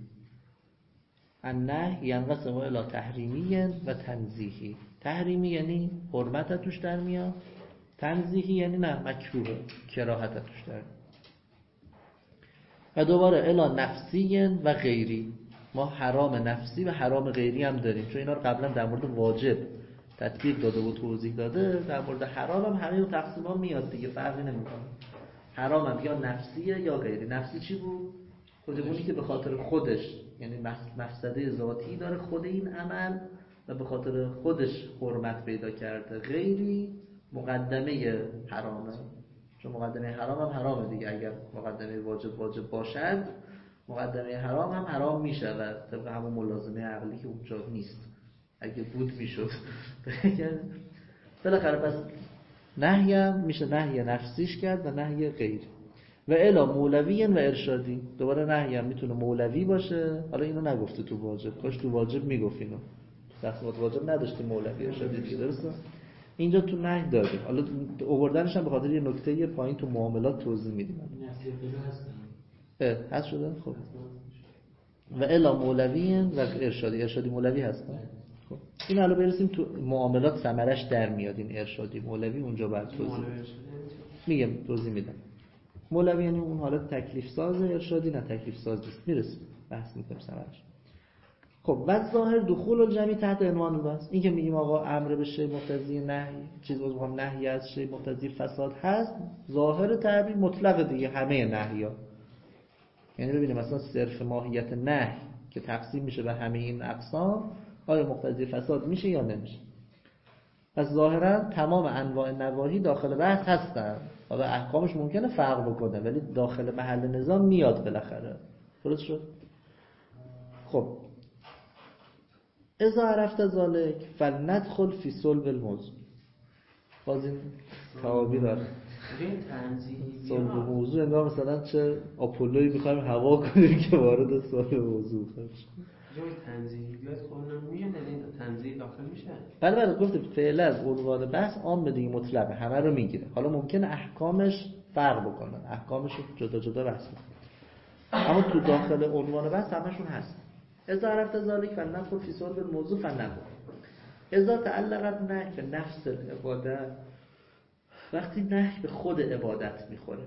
Speaker 1: النهی ینقسم الی تحریمی و تنزیهی. تحریمی یعنی حرمت توش در میاد، تنزیهی یعنی نه مکروه، کراهت توش در میاد. و دوباره الی نفسی و غیری. ما حرام نفسی و حرام غیری هم داریم، چون اینا رو قبلا در مورد واجب تطبیق داده و توضیح داده. در مورد حرام هم همه تقسیما میاد دیگه، فرقی نمیکنه. حرام هم یا نفسیه یا غیری. نفسی چی بود؟ خودمونی که به خاطر خودش، یعنی مفسده ذاتی داره خود این عمل و به خاطر خودش حرمت پیدا کرده. غیری مقدمه حرامه، چون مقدمه حرام هم حرامه دیگه. اگر مقدمه واجب باشد، مقدمه حرام هم حرام میشه و طبق همون ملازمه عقلی که اونجا نیست. اگه بود میشد. بالاخره پس نهی هم میشه نهی نفسیش کرد و نهی غیر. و الا مولوی و ارشادی. دوباره نهی هم میتونه مولوی باشه. حالا اینو نگفته تو واجب، کاش تو واجب میگفت اینو. تقسیمات واجب نداشتی مولوی ارشادی دیگه، درسته؟ اینجا تو نهی داریم. حالا آوردنش هم به خاطر یه نکته پایین تو معاملات توضیح میدیم. هست شده؟ خب. و الا مولوی و ارشادی مولوی هستن. خب این حالا برسیم تو معاملات ثمرش در میاد. این ارشادی مولوی اونجا بعد توضیح میدم. مولوی یعنی اون حالت تکلیف سازه، ارشادی نه تکلیف ساز نیست. میرسیم بحث میکنیم ثمرش. خب بعد ظاهر دخول الجمی تحت عنوان بس. این که میگیم آقا امر به شی مقتضی نهی، چیز واسه نهی از شی مقتضی فساد هست، ظاهر تعبیر مطلق دیگه همه نهی‌ها. یعنی ببینیم مثلا صرف ماهیت نهی که تقسیم میشه به همه این اقسام، آیا مقتضی فساد میشه یا نمیشه. پس ظاهرا تمام انواع نواهی داخل بحث هستن، حالا احکامش ممکنه فرق بکنه ولی داخل محل نظام میاد بالاخره. درست شد؟ خب اذا عرفت ذلك فلندخل فی صلب الموضوع. باز این تعابیر داره. صلب موضوع انگار مثلا چه آپولویی میخوایم هوا کنیم که وارد صلب موضوع بشه.
Speaker 3: جای تنزیهیات کلا میاد، این تنزیه داخل میشه.
Speaker 1: بله گفتم فعلا از عنوان بحث عام به دیگه مطلقه، همه رو میگیره. حالا ممکنه احکامش فرق بکنه، احکامش رو جدا جدا بحث کنه، اما تو داخل عنوان بحث همشون هست. اذا عرفت ذلك فلندخل فی صلب الموضوع فلنقل. اذا تعلقت نهی به نفس العبادت، وقتی نهی به خود عبادت میخوره،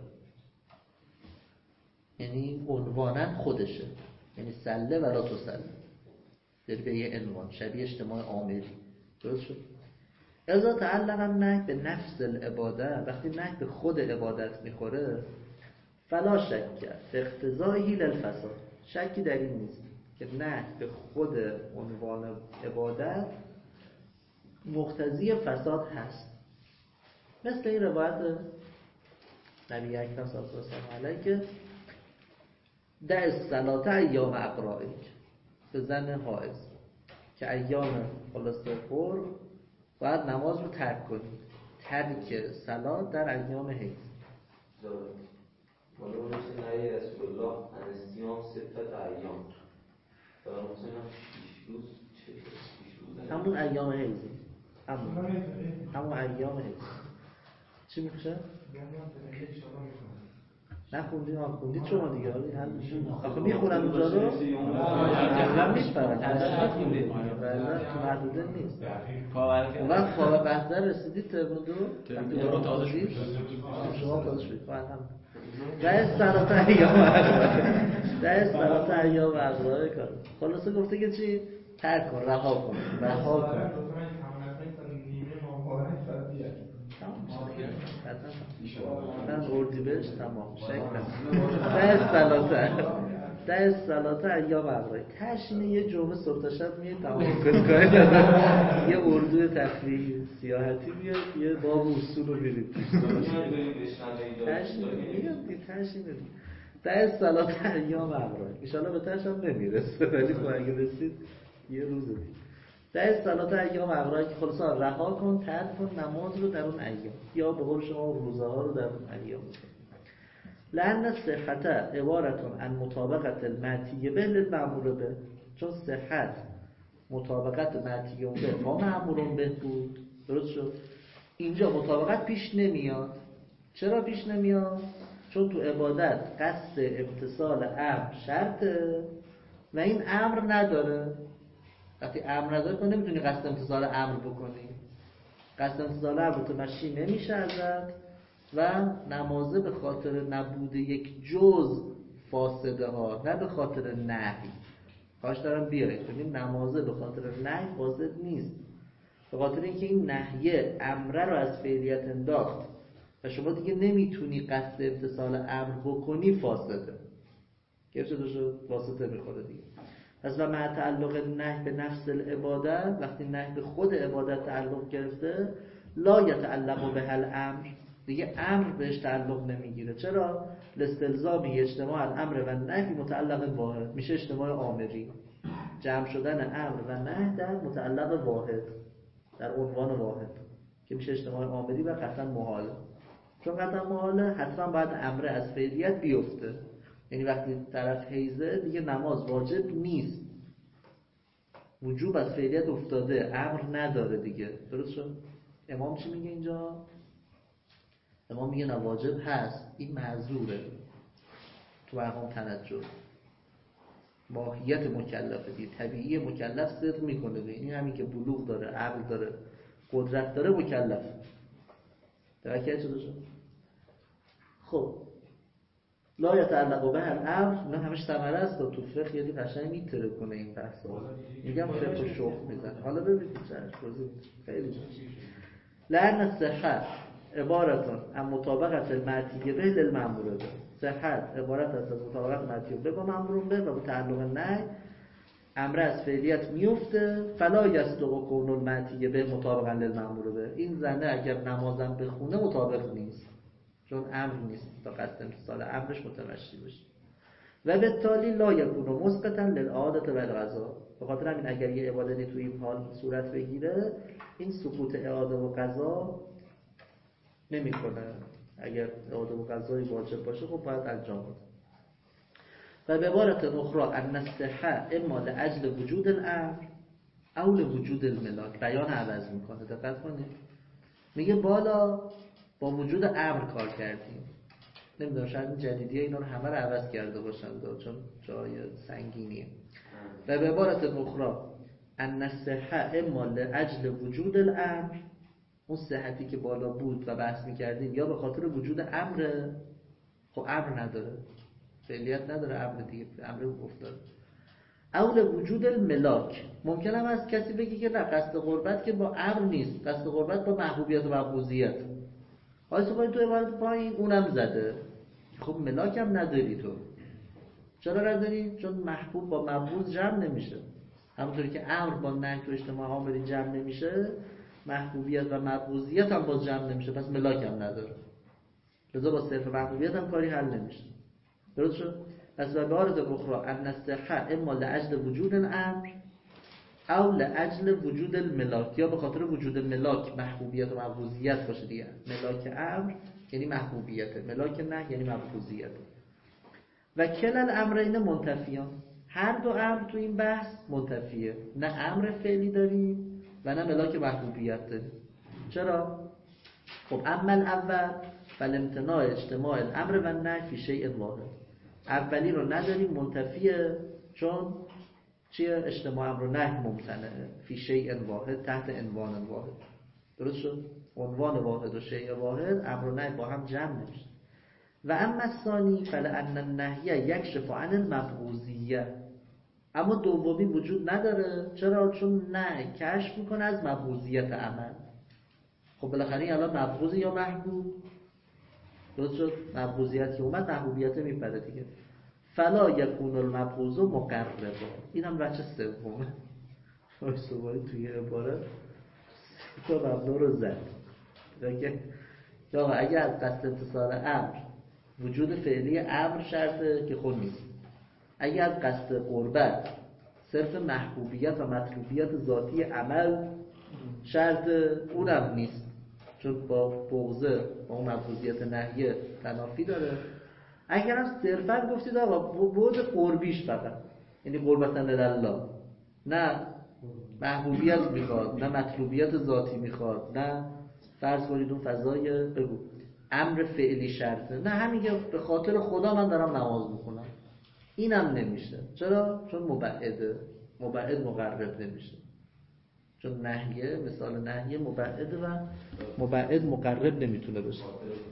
Speaker 1: یعنی عنوانا خودشه، یعنی سله ولا تسله، یعنی به یه عنوان شبیه اجتماع آمری. درست شد؟ اذا تعلق نهی به نفس العبادت، وقتی نهی به خود عبادت میخوره، فلا شک اقتضایی للفساد، شکی در این نیست که نهی به خود عنوان عبادت مقتضی فساد هست. مثل این روایت نبی اکرم صلی الله علیه و آله که دع الصلاة ایام اقرائک، به زن حائض که ایام خلاصه پر باید نماز رو ترک کنید، ترک صلات در ایام حیض.
Speaker 4: حالا مثل نهی رسول الله عن صیام 6 ایام، دارم مثلا 6 روز
Speaker 1: همون ایام حیض، همون ایام حیض چی میشه؟ نخوندیم هم خوندید شما دیگه. آخه میخونم اونجا رو اصلا میفرم تو محدوده نیست. اون وقت خواه بحثه رسیدید ترمون دو تازه شد شما تازه شدید ده سلات ایام اقرار، ده سلات ایام اقرار کار. خلاصه گفته که چی؟ ترک کن، رها کن. من اردیبهشت تمام ده سلاته ایام اقرایی تشینه یه جمعه صبح تا شب میه تمام کنید، یه اردو تفریحی سیاحتی بیاد یه باب اصول رو برید تشینه ده سلاته ایام اقرایی. انشاءالله به تش هم نمیرسه ولی خب اگه رسید یه روز دید. ده صلات ایام اقرایی که خلاصا رها کن، ترک کن نماز رو در اون ایام، یا به قول شما روزه ها رو در اون ایام. لأن صحت عبارتون عن مطابقت المعتیه به للمأمور به، چون صحت مطابقت معتیه به با مأمور به بود. درست شد؟ اینجا مطابقت پیش نمیاد. چرا پیش نمیاد؟ چون تو عبادت قصد امتثال امر شرطه و این امر نداره. وقتی امر نداره تو نمیتونی قصد امتثال امر بکنی. قصد امتثال امر تو مشی نمیشه ازت و نمازه به خاطر نبود یک جز فاسده ها، نه به خاطر نهی. کاش دارم بیارید ببین نمازه به خاطر نهی فاسد نیست، به خاطر اینکه این نهیه امره رو از فعلیت انداخت و شما دیگه نمیتونی قصد امتثال امر بکنی فاسده. که چه شد واسطه میخوره دیگه. پس و مع تعلق نهی به نفس العبادت، وقتی نهی به خود عبادت تعلق گرفته، لا یتعلق به الامر، دیگه امر بهش تعلق نمیگیره. چرا؟ لاستلزام اجتماع الامر و نهی متعلق واحد، میشه اجتماع آمری، جمع شدن امر و نهی در متعلق واحد، در عنوان واحد که میشه اجتماع آمری و قطعا محاله. چون قطعا محاله حتما باید امر از فعلیت بیفته، یعنی وقتی طرف حیزه دیگه نماز واجب نیست، وجوب از فعلیت افتاده، امر نداره دیگه. درست شد؟ امام چی میگه اینجا؟ امام میگه نه واجب هست، این معذوره تو احکام تنجم. ماهیت مکلفه دیگه، طبیعی مکلف صدق میکنه دیگه، این همین که بلوغ داره، عقل داره، قدرت داره، مکلف. درکه چطور شد؟ خب لا یتعلق به الامر، نه همش ثمره است تو فقه یه قشنگ میتره کنه این بحثا. میگم فقه و شوق میزنه. حالا ببینید چش بازی خیلی جالب. لأن الصحت عبارتون عن مطابقت المعتیه به للمأمور به. صحت عبارت است از مطابقت معتیه به با مأمور به و با تعلق نهی امر از فعلیت میفته فلا یصدق کون المعطی به مطابقا للمأمور به. این زنه اگر نمازم بخونه مطابق نیست، چون امر نیست تا قصد امتصال امرش متمشی بشه. و بالتالي لا یکون مسقطا للعادة و القضا. به خاطر همین اگر یه عبادتی توی این حال صورت بگیره این سقوط اعاده و قضا نمیکنه. اگر اعاده و قضایی واجب باشه خب باید انجام بده. و به عبارت اخرى ان الصحة اما لاجل وجود الامر او لوجود الملاک. بیان عوض میکنه، دقت کنید. میگه بالا با وجود امر کار کردیم. نمیدونم شاید این جدیدیه اینا رو همه رو عوض کرده باشند چون جای سنگینیه. و به عبارت اخرى ان الصحة اما لاجل وجود الامر، اون صحتی که بالا بود و بحث میکردیم یا به خاطر وجود امر. خب امر نداره، فعلیت نداره، امر دیگه امر افتاد. اول وجود الملاک. ممکنه هم از کسی بگی که نه قصد قربت که با امر نیست، قصد قربت با محبوبیت و محبوزیت. آیا سوال تو عبارت پایین اونم زده. خب ملاک هم نداری تو. چرا نداری؟ چون محبوب با محبوز جمع نمیشه. همونطوری که امر با نهی تو اجتماع عاملی جمع نمیشه، محبوبیت و محبوزیت هم باز جمع نمیشه، پس ملاک هم نداره. لذا با صرف محبوبیت هم کاری حل نمیشه. درست شد؟ پس به عبارت اخرى ان الصحة اما لاجل وجود الامر او لاجل وجود الملاک، یا به خاطر وجود ملاک محبوبیت و محبوزیت باشه دیگه. ملاک امر یعنی محبوبیت، ملاک نه یعنی محبوزیت. و کل الامرین منتفیان. هر دو امر تو این بحث منتفیه. نه امر فعلی داریم و نه ملاک محبوبیت داریم. چرا؟ خب اما الاول فالامتناع اجتماع الامر و النهی فی شیء واحد. اولی رو نداریم، منتفیه، چون چیه؟ اجتماع امر و نهی ممتنعه فی شیء واحد تحت عنوان واحد. درست شد؟ عنوان واحد و شیء واحد امر و نهی با هم جمع نمیشه. و اما الثانی فلان النهی یکشف عن المبغوضیه. اما دومی وجود نداره. چرا؟ چون نهی کشف میکنه از مبغوضیت عمل. خب بالاخره الان مبغوض یا محبوب؟ درست شد؟ مبغوضیت که اومد محبوبیت میپره دیگه. فلا یکون المبغوض مقربا. این هم بچه سومه. سوالی توی عبارت تا مبنا رو زد. اگه از قصد امتصال امر وجود فعلی امر شرطه که خود نیست. اگه از قصد قربت صرف محبوبیت و مطلوبیت ذاتی عمل شرطه، اونم نیست، چون با بغضه با اون محبوبیت نهیه تنافی داره. اگر هم صرفا گفتید آقا بود قربیش فقط، یعنی قربتاً لله، نه محبوبیت میخواد نه مطلوبیت ذاتی میخواد، نه فرض کنید اون فضای بگو امر فعلی شرطه، نه همین که به خاطر خدا من دارم نماز میخونم، اینم نمیشه. چرا؟ چون مبعده. مبعد مقرب نمیشه، چون نهیه، مثال نهیه مبعده و مبعد مقرب نمیتونه بشه.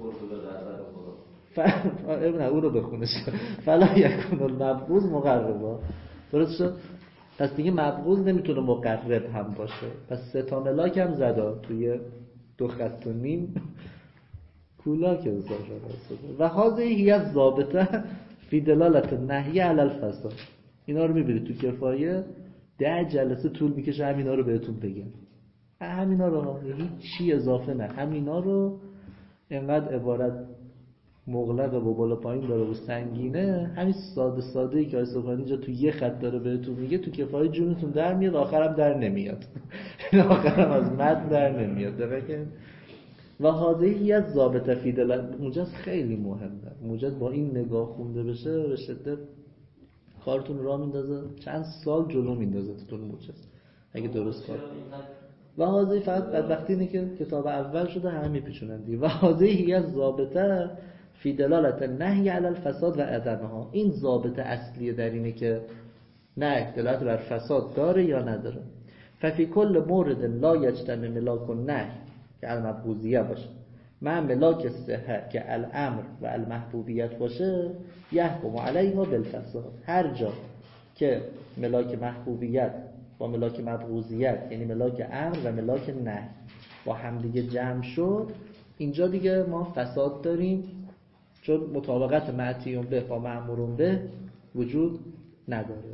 Speaker 1: ابن او رو بخونش فلا یکون المبغوض مقربا. درست شد؟ پس دیگه مبغوض نمیتونه مقرب هم باشه. پس سه تا ملاک هم زدا توی 2 خط و نیم کولاک اضافه شده. و هذه هی الضابطه فی دلالت النهی علی الفساد. اینا رو میبینید تو کفایه 10 جلسه طول میکشه همینا رو بهتون بگم. همینا رو هیچ چی اضافه نه، همینا رو اینقدر عبارت مغلق و بالا پایین داره و سنگینه، همین ساده ساده ای که آیسوفانی اینجا تو یه خط داره بهتون میگه تو کفایه جونتون در میاد، آخرم در نمیاد. آخرم از متن در نمیاد. دقیقاً. و هذه از ضابطه فی دلالت موجز خیلی مهمه. موجز با این نگاه خونده بشه به شدت کارتون را میندازه، چند سال جلو میندازه تون موجز اگه درست کار. و هذه فقط بدبختی اینه که کتاب اول شده همه میپیچونن. و هذه از ضابطه فی دلالت النهی علی الفساد و عدمها. این ضابطه اصلیه در اینه که نه دلالت بر فساد داره یا نداره. ففی کل مورد لا یجتمع ملاک النهی که المبغوضیه باشه مع ملاک الصحه که الامر و المحبوبیت باشه، یحکم علیها بالفساد. هر جا که ملاک محبوبیت با ملاک مبغوضیت یعنی ملاک امر و ملاک نهی با همدیگه جمع شد، اینجا دیگه ما فساد داریم، چون مطابقت معطیون به با مأمورون به وجود نداره.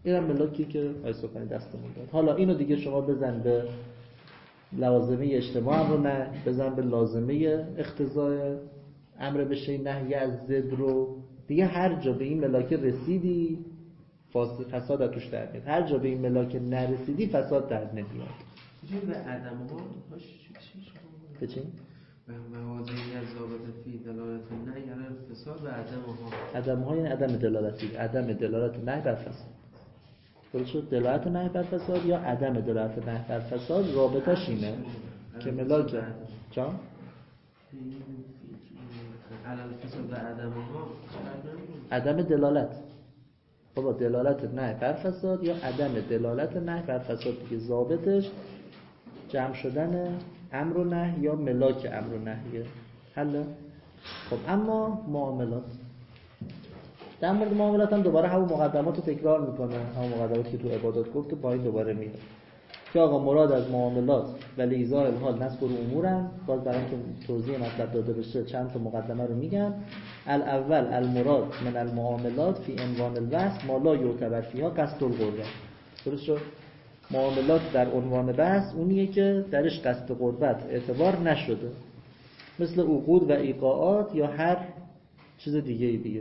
Speaker 1: اینم ملاکی که آقای سبحانی دستمون داد. حالا اینو دیگه شما بزن به لازمه اجتماع امر و نهی، بزن به لازمه اقتضای امر به شیء نهی از ضد رو، دیگه هر جا به این ملاک رسیدی فساد توش در میاد، هر جا به این ملاک نرسیدی فساد در نمیاد.
Speaker 3: چون به عدم ها
Speaker 1: به چی؟
Speaker 3: به موازی از ضابط فی دلالت نهی علی فساد و عدم ها.
Speaker 1: عدم ها یعنی عدم دلالتی، عدم دلالت نهی بر فساد. درست شد؟ دلالت نهی بر فساد یا عدم دلالت نهی بر فساد رابطش اینه که ملاک جان
Speaker 3: علل فساد و عدم ها
Speaker 1: عدم دلالت. بابا دلالت نهی بر فساد یا عدم دلالت نهی بر فساد دیگه ضابطش جمع شدن امر و نهی یا ملاک امر و نهیه. حل. خب اما معاملات، در مورد معاملات هم دوباره همون مقدمات رو تکرار میکنه، همون مقدماتی که تو عبادات گفت و پایین دوباره میاد که آقا مراد از معاملات و لیزا الحال نذکر امورن. باز برای اینکه توضیح مطلب داده بشه چند تا مقدمه رو میگم. الاول المراد من المعاملات فی عنوان البحث ما لا یعتبر فیها قصد القربه. درست شد؟ معاملات در عنوان بحث اونیه که درش قصد قربت اعتبار نشده، مثل عقود و ایقاعات یا هر چیز دیگه.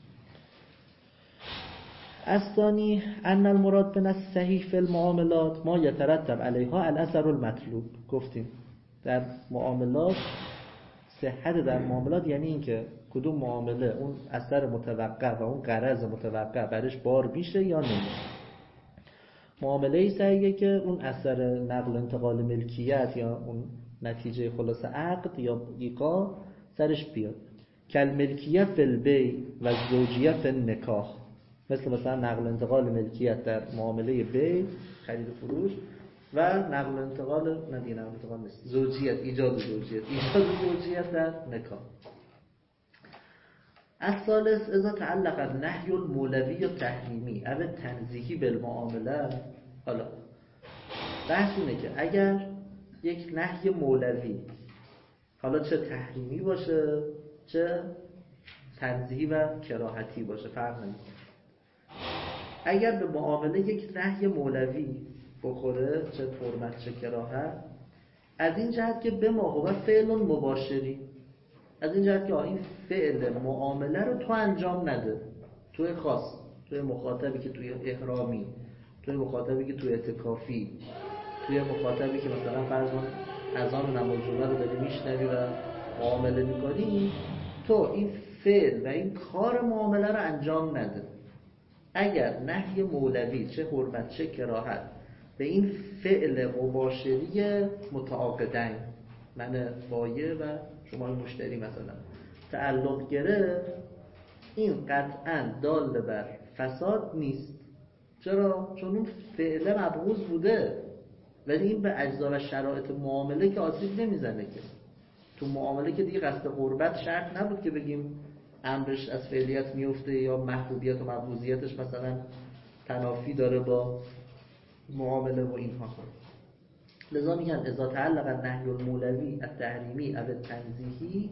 Speaker 1: الثانی ان المراد من الصحیح فی المعاملات ما یترتب علیها الاثر المطلوب. گفتیم در معاملات صحت در معاملات یعنی اینکه کدوم معامله اون اثر متوقع و اون غرض متوقع برش بار بیشه یا نمیشه. معامله صحیحه که اون اثر نقل انتقال ملکیت یا اون نتیجه خلاص عقد یا ایقاع سرش بیاد. کل ملکیت فی البیع و زوجیه فی النکاح، مثلا نقل انتقال ملکیت در معامله بیع خرید و فروش و نقل انتقال نیست زوجیت ایجاد زوجیت در نکاح. الثالث اذا تعلق النهی المولوی و تحریمی او تنزیهی بالمعامله. حالا بحث اینه که اگر یک نهی مولوی حالا چه تحریمی باشه چه تنزیهی و کراهتی باشه فرق نمیکنه، اگر به معامله یک نهی مولوی بخوره چه حرمت چه کراهت، از این جهت که به ما هو فعل مباشری، از این جهت که این فعل معامله رو تو انجام نده، توی خاص، توی مخاطبی که توی احرامی، توی مخاطبی که توی اعتکافی، توی مخاطبی که مثلا فرض کن اذان نماز جمعه رو داری میشنوی و معامله میکنی، تو این فعل و این کار معامله رو انجام نده. اگر نهی مولوی چه حرمت چه کراهت به این فعل مباشری متعاقدین، من بایع و شما مشتری مثلا تعلق گرفت، این قطعا دال بر فساد نیست. چرا؟ چون اون فعل مبغوض بوده، ولی این به اجزا و شرایط معامله که آسیب نمیزنه که. تو معامله که دیگه قصد قربت شرط نبود که بگیم امرش از فعلیت میفته یا محبوبیت و مبغوضیتش مثلا تنافی داره با معامله و اینها. لذا میگن اذا تعلق النهی المولوی التحریمی او التنزیهی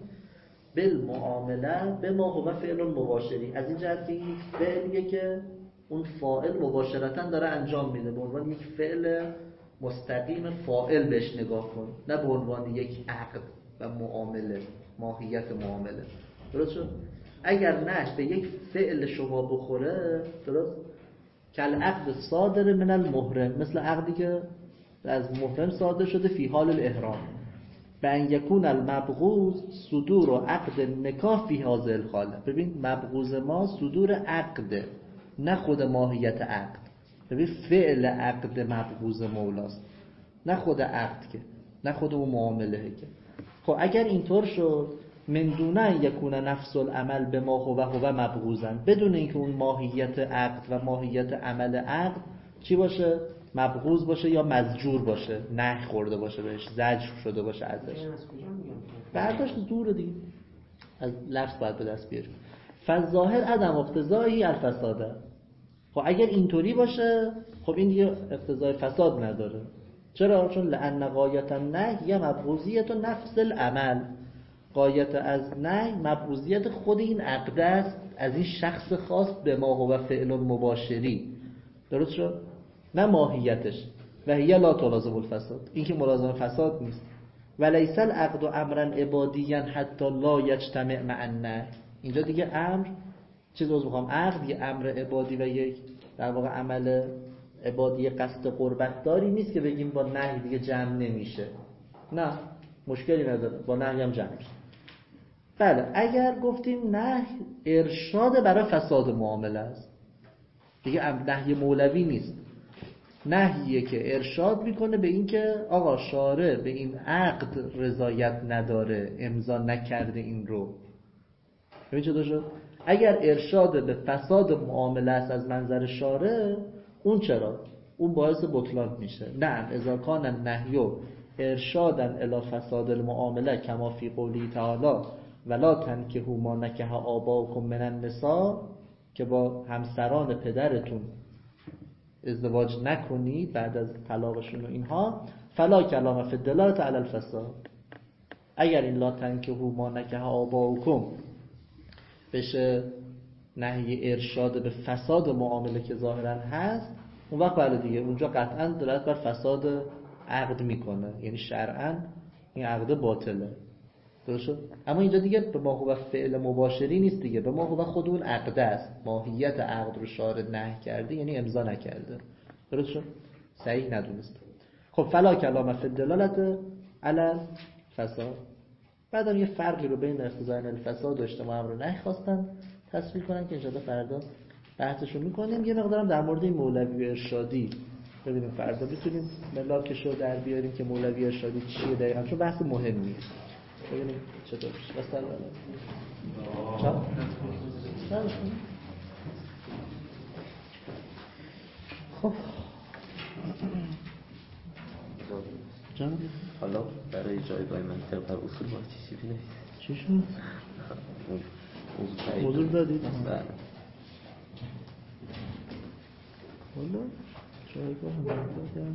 Speaker 1: بالمعامله بما هو فعل مباشری، از این جهت که این فعلیه که اون فاعل مباشرتا داره انجام میده، به عنوان یک فعل مستقیم فاعل بهش نگاه کن، نه به عنوان یک عقد و معامله، ماهیت معامله. درست شد؟ اگر نه به یک فعل شما بخوره، درست؟ کل عقد صادر من المحرم، مثل عقدی که از محرم صادر شده فی حال الاحرام، به ان یکون المبغوض صدور و عقد نکاح فی هذه الحاله. ببین مبغوض ما صدور عقد، نه خود ماهیت عقد. ببین فعل عقد مبغوض مولاست، نه خود عقد که، نه خود اون معامله که. خب اگر اینطور شد من دونه یکون نفس العمل به ما هو مبغوضن، بدون اینکه اون ماهیت عقد و ماهیت عمل عقد چی باشه؟ مبغوض باشه یا مزجور باشه، نهی خورده باشه بهش، زجر شده باشه ازش. برداشت دوره دیگه، از لفظ باید به دست بیاریم. فالظاهر عدم اقتضایی الفساده. خب اگر اینطوری باشه خب این دیگه اقتضای فساد نداره. چرا؟ چون لأن غایت النهی مبغوضیت نفس العمل، غایت از نهی مبغوضیت خود این عقد است، از این شخص خاص به ما هو فعل مباشری، درست شد؟ نه ماهیتش. و هی لا تلازم الفساد، این که ملازم فساد نیست. ولیس العقد امرا عبادیا حتی لا یجتمع مع النهی. اینجا دیگه امر عقد یه امر عبادی و یک در واقع عمل عبادی قصد قربت داری نیست که بگیم با نهی دیگه جمع نمیشه. نه، مشکلی نداره، با نهی هم جمع میشه. بله، اگر گفتیم نهی ارشاد برای فساد معامله است، دیگه نهی مولوی نیست، نهیه که ارشاد میکنه به این که آقا شارع به این عقد رضایت نداره، امضا نکرده این رو. ببین چطور شد؟ اگر ارشاد به فساد معامله است از منظر شارع، اون چرا؟ اون باعث بطلان میشه. نه، اذا کان النهی ارشادا الی فساد المعامله کما فی قوله تعالی ولا تنکحوا ما نکح آباؤکم من النساء، که با همسران پدرتون ازدواج نکنید بعد از طلاقشون و اینها، فلا کلام فی الدلاله علی الفساد. اگر این لا تنکحوا ما نکح آباؤکم بشه نهی ارشاد به فساد معامله که ظاهرا هست، اون وقت بله دیگه اونجا قطعا دلالت بر فساد عقد میکنه، یعنی شرعا این عقد باطله. درست شد؟ اما اینجا دیگه به ما هو فعل مباشری نیست دیگه، به ما هو خود اون عقد است. ماهیت عقد رو شارع نهی کرده، یعنی امضا نکرده. درست شد؟ صحیح ندونست. خب فلا کلام فی الدلاله علی فساد. بعدم یه فرقی رو بین اقتضای الفساد و اجتماع امر و نهی خواستن تصویر کنن که انشاءالله فردا بحثشو میکنیم. یه مقدارم در مورد این مولوی ارشادی ببینیم فردا بتونیم ملاکشو در بیاریم که مولوی ارشادی چیه دقیقاً، چون بحث مهمیه. ببینیم چطور میشه. مثلا خب جان
Speaker 4: حالا برای جایگاه منطق و اصول باید چیزی نیست.
Speaker 1: چی شد؟ موضوع دادید؟
Speaker 4: بله.
Speaker 1: حالا جایگاه منطق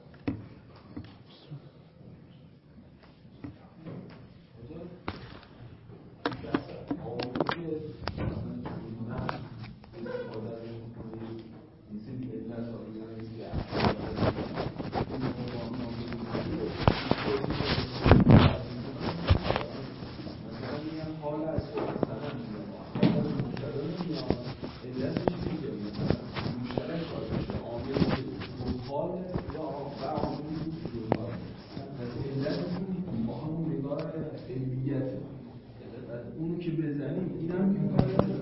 Speaker 5: اونو که بزنیم اینم که کاری نداره.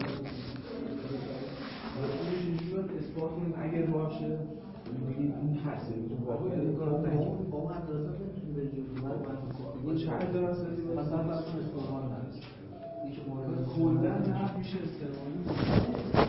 Speaker 5: اثبات کنیم اگر باشه بگید این هست، تو واقعا این کارو نکنید.
Speaker 3: با من درست نمی‌تونیم بگیم
Speaker 5: چه درستی مثلا اصلا استفاده نداره. هیچ مورد کلا نفی میشه استفاده